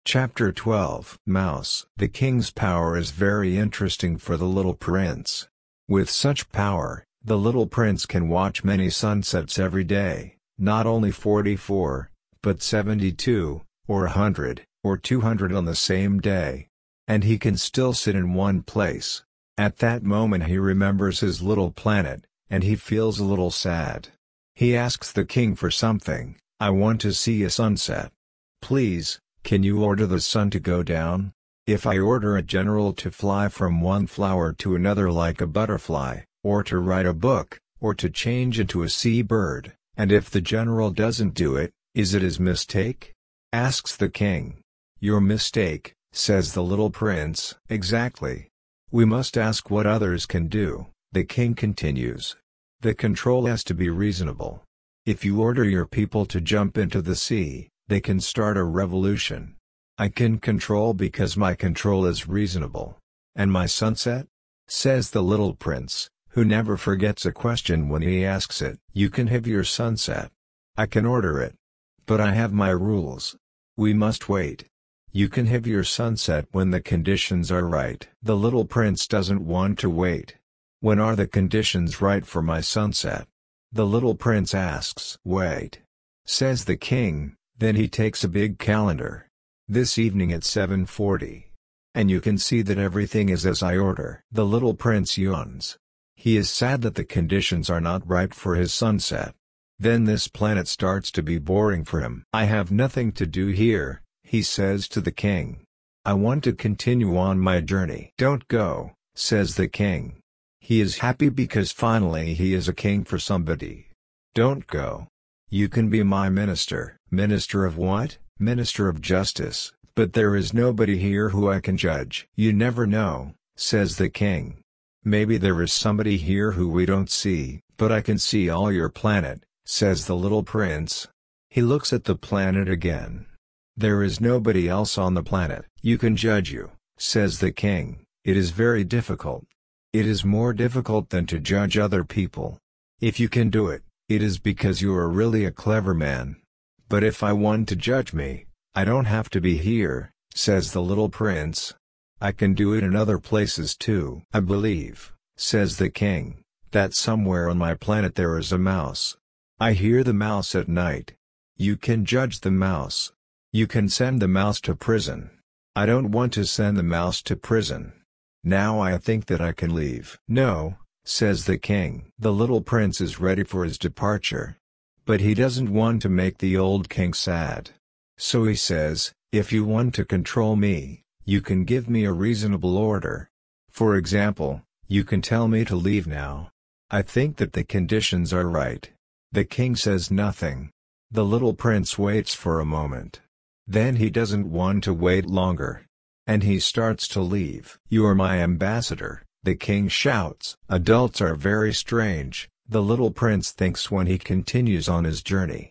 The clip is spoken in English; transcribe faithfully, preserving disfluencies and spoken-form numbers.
Chapter twelve. Mouse. The king's power is very interesting for the little prince. With such power, the little prince can watch many sunsets every day, not only forty-four, but seventy-two, or a hundred, or two hundred on the same day. And he can still sit in one place. At that moment he remembers his little planet, and he feels a little sad. He asks the king for something. "I want to see a sunset. Please, can you order the sun to go down? If I order a general to fly from one flower to another like a butterfly, or to write a book, or to change into a sea bird, and if the general doesn't do it, is it his mistake?" asks the king. "Your mistake," says the little prince. "Exactly. We must ask what others can do," the king continues. "The control has to be reasonable. If you order your people to jump into the sea, they can start a revolution. I can control because my control is reasonable. And my sunset?" says the little prince, who never forgets a question when he asks it. "You can have your sunset. I can order it. But I have my rules. We must wait. You can have your sunset when the conditions are right." The little prince doesn't want to wait. "When are the conditions right for my sunset?" the little prince asks. "Wait," says the king. Then he takes a big calendar. "This evening at seven forty. And you can see that everything is as I order." The little prince yawns. He is sad that the conditions are not right for his sunset. Then this planet starts to be boring for him. "I have nothing to do here," he says to the king. "I want to continue on my journey." "Don't go," says the king. He is happy because finally he is a king for somebody. "Don't go. You can be my minister." "Minister of what?" "Minister of justice, but there is nobody here who I can judge." "You never know," says the king. "Maybe there is somebody here who we don't see, but I can see all your planet," says the little prince. He looks at the planet again. There is nobody else on the planet. "You can judge you," says the king. "It is very difficult. It is more difficult than to judge other people. If you can do it, it is because you are really a clever man. But if I want to judge me, I don't have to be here," says the little prince. "I can do it in other places too." "I believe," says the king, "that somewhere on my planet there is a mouse. I hear the mouse at night. You can judge the mouse. You can send the mouse to prison. I don't want to send the mouse to prison. Now I think that I can leave." "No," says the king. The little prince is ready for his departure. But he doesn't want to make the old king sad. So he says, "If you want to control me, you can give me a reasonable order. For example, you can tell me to leave now. I think that the conditions are right." The king says nothing. The little prince waits for a moment. Then he doesn't want to wait longer. And he starts to leave. "You are my ambassador," the king shouts. Adults are very strange, the little prince thinks when he continues on his journey.